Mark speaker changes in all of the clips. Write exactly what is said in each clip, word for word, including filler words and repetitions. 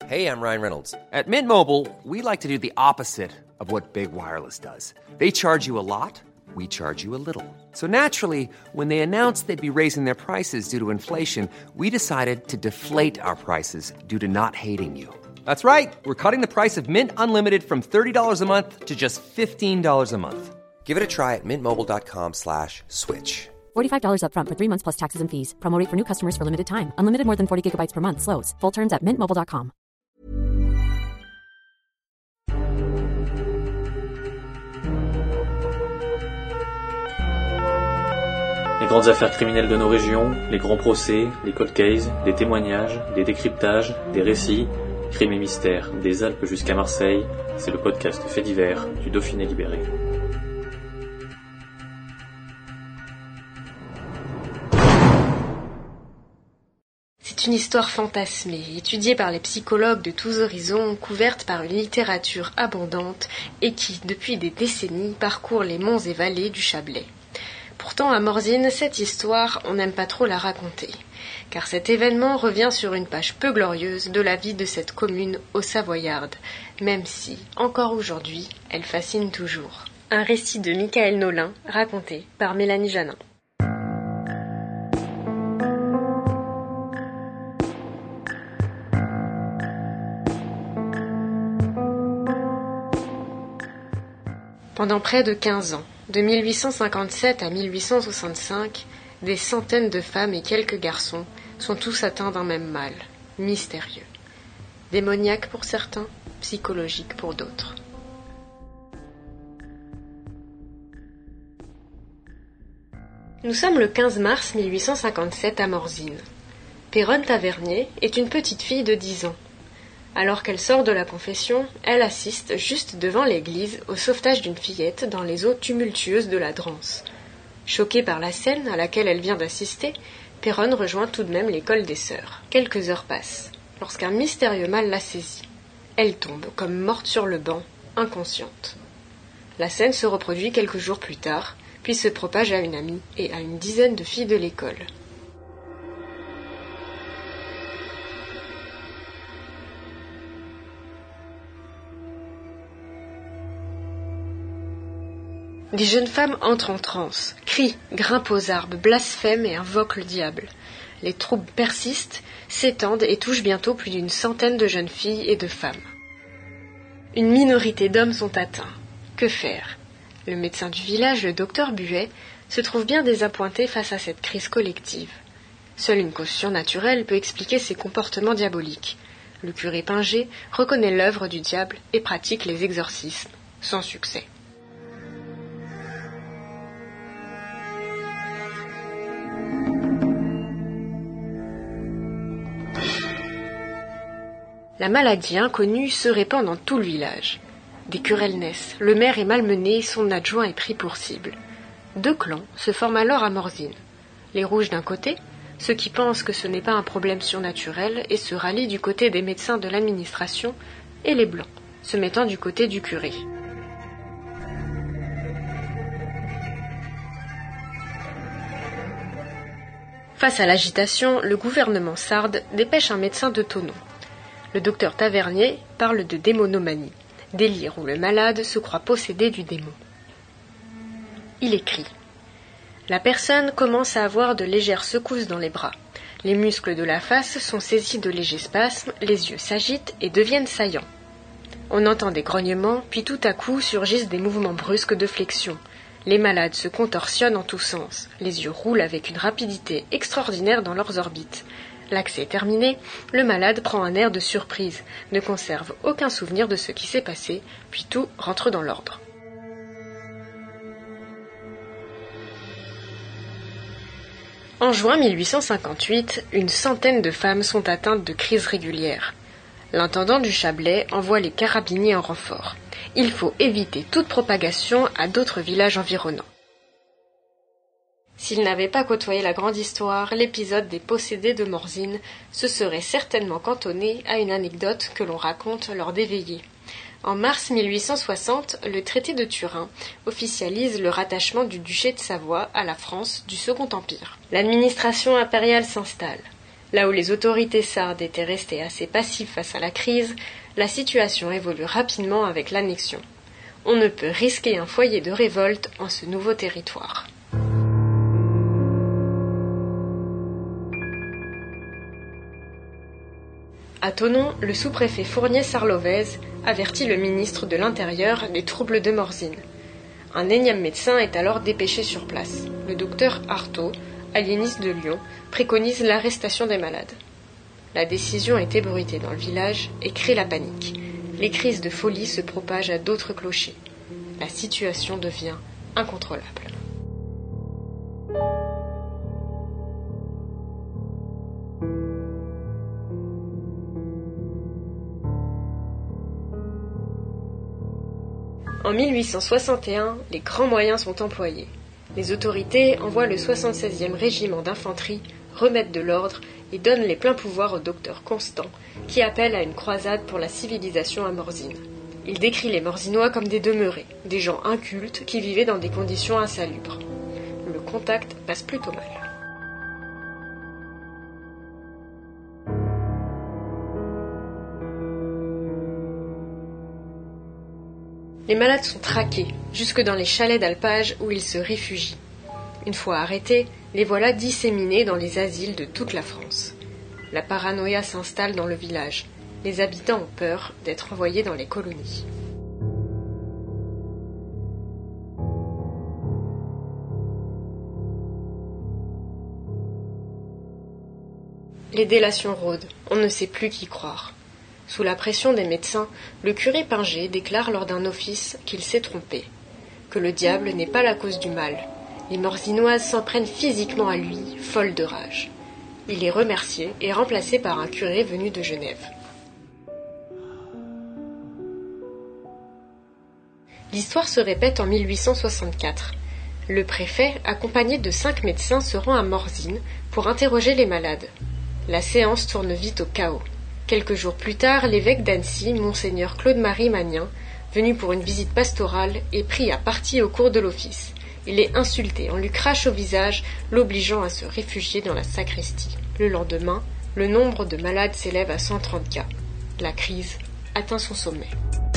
Speaker 1: Hey, I'm Ryan Reynolds. At Mint Mobile, we like to do the opposite of what Big Wireless does. They charge you a lot, we charge you a little. So naturally, when they announced they'd be raising their prices due to inflation, we decided to deflate our prices due to not hating you. That's right. We're cutting the price of Mint Unlimited from thirty dollars a month to just fifteen dollars a month. Give it a try at mintmobile.com slash switch.
Speaker 2: forty-five dollars up front for three months plus taxes and fees. Promo rate for new customers for limited time. Unlimited more than forty gigabytes per month. Slows full terms at mint mobile dot com.
Speaker 3: Les grandes affaires criminelles de nos régions, les grands procès, les cold cases, des témoignages, des décryptages, des récits, crimes et mystères, des Alpes jusqu'à Marseille, c'est le podcast Faits divers du Dauphiné libéré.
Speaker 4: C'est une histoire fantasmée, étudiée par les psychologues de tous horizons, couverte par une littérature abondante et qui, depuis des décennies, parcourt les monts et vallées du Chablais. Pourtant, à Morzine, cette histoire, on n'aime pas trop la raconter, car cet événement revient sur une page peu glorieuse de la vie de cette commune haut-savoyarde, même si, encore aujourd'hui, elle fascine toujours. Un récit de Michael Nolin, raconté par Mélanie Janin. Pendant près de quinze ans, de mille huit cent cinquante-sept à mille huit cent soixante-cinq, des centaines de femmes et quelques garçons sont tous atteints d'un même mal, mystérieux. Démoniaque pour certains, psychologique pour d'autres. Nous sommes le quinze mars mille huit cent cinquante-sept à Morzine. Péronne Tavernier est une petite fille de dix ans. Alors qu'elle sort de la confession, elle assiste, juste devant l'église, au sauvetage d'une fillette dans les eaux tumultueuses de la Drance. Choquée par la scène à laquelle elle vient d'assister, Péronne rejoint tout de même l'école des sœurs. Quelques heures passent, lorsqu'un mystérieux mal la saisit. Elle tombe, comme morte sur le banc, inconsciente. La scène se reproduit quelques jours plus tard, puis se propage à une amie et à une dizaine de filles de l'école. Les jeunes femmes entrent en transe, crient, grimpent aux arbres, blasphèment et invoquent le diable. Les troubles persistent, s'étendent et touchent bientôt plus d'une centaine de jeunes filles et de femmes. Une minorité d'hommes sont atteints. Que faire ? Le médecin du village, le docteur Buet, se trouve bien désappointé face à cette crise collective. Seule une cause surnaturelle peut expliquer ces comportements diaboliques. Le curé Pinger reconnaît l'œuvre du diable et pratique les exorcismes, sans succès. La maladie inconnue se répand dans tout le village. Des querelles naissent, le maire est malmené, son adjoint est pris pour cible. Deux clans se forment alors à Morzine. Les rouges d'un côté, ceux qui pensent que ce n'est pas un problème surnaturel et se rallient du côté des médecins de l'administration, et les blancs, se mettant du côté du curé. Face à l'agitation, le gouvernement sarde dépêche un médecin de Thonon. Le docteur Tavernier parle de démonomanie, délire où le malade se croit possédé du démon. Il écrit « La personne commence à avoir de légères secousses dans les bras. Les muscles de la face sont saisis de légers spasmes, les yeux s'agitent et deviennent saillants. On entend des grognements, puis tout à coup surgissent des mouvements brusques de flexion. Les malades se contorsionnent en tous sens, les yeux roulent avec une rapidité extraordinaire dans leurs orbites. L'accès terminé, le malade prend un air de surprise, ne conserve aucun souvenir de ce qui s'est passé, puis tout rentre dans l'ordre. » En juin mille huit cent cinquante-huit, une centaine de femmes sont atteintes de crises régulières. L'intendant du Chablais envoie les carabiniers en renfort. Il faut éviter toute propagation à d'autres villages environnants. S'il n'avait pas côtoyé la grande histoire, l'épisode des possédés de Morzine se serait certainement cantonné à une anecdote que l'on raconte lors des veillées. En mars mille huit cent soixante, le traité de Turin officialise le rattachement du duché de Savoie à la France du Second Empire. L'administration impériale s'installe. Là où les autorités sardes étaient restées assez passives face à la crise, la situation évolue rapidement avec l'annexion. On ne peut risquer un foyer de révolte en ce nouveau territoire. À Thonon, le sous-préfet Fournier Sarlovez avertit le ministre de l'Intérieur des troubles de Morzine. Un énième médecin est alors dépêché sur place. Le docteur Artaud, aliéniste de Lyon, préconise l'arrestation des malades. La décision est ébruitée dans le village et crée la panique. Les crises de folie se propagent à d'autres clochers. La situation devient incontrôlable. En mille huit cent soixante et un, les grands moyens sont employés. Les autorités envoient le soixante-seizième régiment d'infanterie remettre de l'ordre et donnent les pleins pouvoirs au docteur Constant, qui appelle à une croisade pour la civilisation à Morzine. Il décrit les Morzinois comme des demeurés, des gens incultes qui vivaient dans des conditions insalubres. Le contact passe plutôt mal. Les malades sont traqués, jusque dans les chalets d'alpage où ils se réfugient. Une fois arrêtés, les voilà disséminés dans les asiles de toute la France. La paranoïa s'installe dans le village. Les habitants ont peur d'être envoyés dans les colonies. Les délations rôdent, on ne sait plus qui croire. Sous la pression des médecins, le curé Pinger déclare lors d'un office qu'il s'est trompé, que le diable n'est pas la cause du mal. Les Morzinoises s'en prennent physiquement à lui, folles de rage. Il est remercié et remplacé par un curé venu de Genève. L'histoire se répète en mille huit cent soixante-quatre. Le préfet, accompagné de cinq médecins, se rend à Morzine pour interroger les malades. La séance tourne vite au chaos. Quelques jours plus tard, l'évêque d'Annecy, monseigneur Claude-Marie Magnin, venu pour une visite pastorale, est pris à partie au cours de l'office. Il est insulté, on lui crache au visage, l'obligeant à se réfugier dans la sacristie. Le lendemain, le nombre de malades s'élève à cent trente cas. La crise atteint son sommet.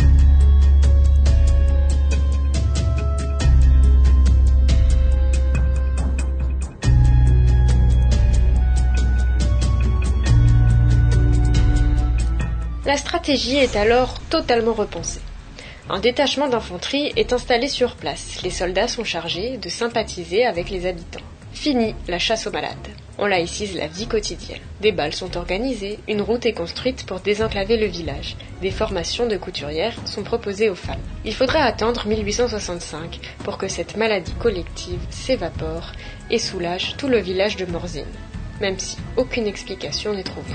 Speaker 4: La stratégie est alors totalement repensée. Un détachement d'infanterie est installé sur place. Les soldats sont chargés de sympathiser avec les habitants. Fini la chasse aux malades. On laïcise la vie quotidienne. Des bals sont organisés, une route est construite pour désenclaver le village. Des formations de couturières sont proposées aux femmes. Il faudra attendre mille huit cent soixante-cinq pour que cette maladie collective s'évapore et soulage tout le village de Morzine, même si aucune explication n'est trouvée.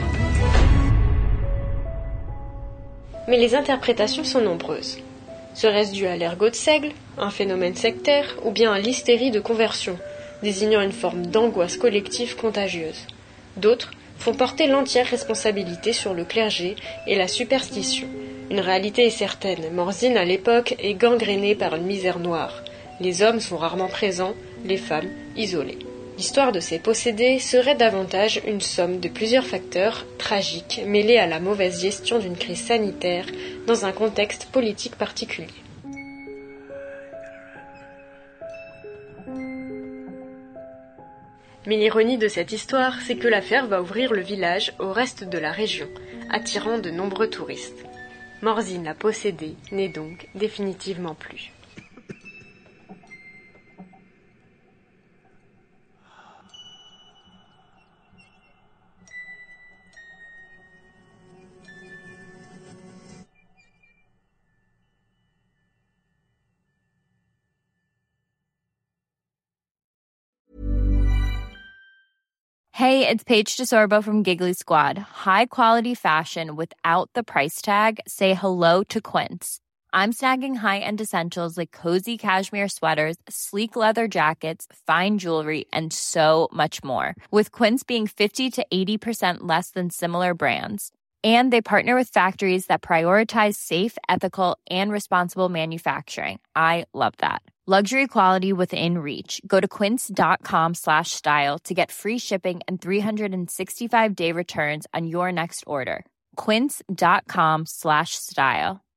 Speaker 4: Mais les interprétations sont nombreuses. Serait-ce dû à l'ergot de seigle, un phénomène sectaire, ou bien à l'hystérie de conversion, désignant une forme d'angoisse collective contagieuse? D'autres font porter l'entière responsabilité sur le clergé et la superstition. Une réalité est certaine, Morzine à l'époque est gangrénée par une misère noire. Les hommes sont rarement présents, les femmes isolées. L'histoire de ces possédés serait davantage une somme de plusieurs facteurs tragiques mêlés à la mauvaise gestion d'une crise sanitaire dans un contexte politique particulier. Mais l'ironie de cette histoire, c'est que l'affaire va ouvrir le village au reste de la région, attirant de nombreux touristes. Morzine la possédée n'est donc définitivement plus.
Speaker 5: Hey, it's Paige DeSorbo from Giggly Squad. High quality fashion without the price tag. Say hello to Quince. I'm snagging high-end essentials like cozy cashmere sweaters, sleek leather jackets, fine jewelry, and so much more. With Quince being fifty to eighty percent less than similar brands. And they partner with factories that prioritize safe, ethical, and responsible manufacturing. I love that. Luxury quality within reach. Go to quince.com slash style to get free shipping and three sixty-five day returns on your next order. Quince.com slash style.